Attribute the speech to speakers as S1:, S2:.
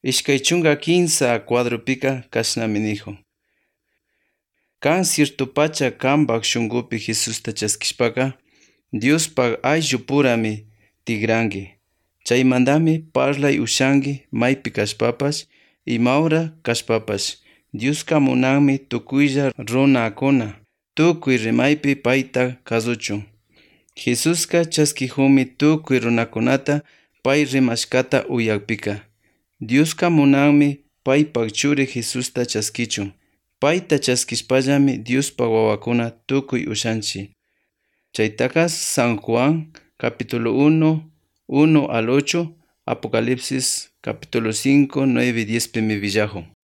S1: Ishkay chunka kinsa cuadropika kashnami nijun. Kan cierto pacha kanpak shunkupi Jesusta chaskishpaka Diospak ayllu purami tigranki. Chaymantami parlay ushanki maypi kashpapash imawra kashpapash. Dioska munanmi tukuylla runakuna tukuy rimaypi payta kasuchun. Jesuska chaskijunmi tukuy runakunata pay rimashkata uyakpika. Dioska munanmi paypak churi Jesusta chaskichun. Payta chaskishpallami Diospak wawakuna tukuy ushanchik. Chaytaka San Juan capítulo 1, 1 al 8, Apocalipsis capítulo 5, 9 y 10 pimi villajun.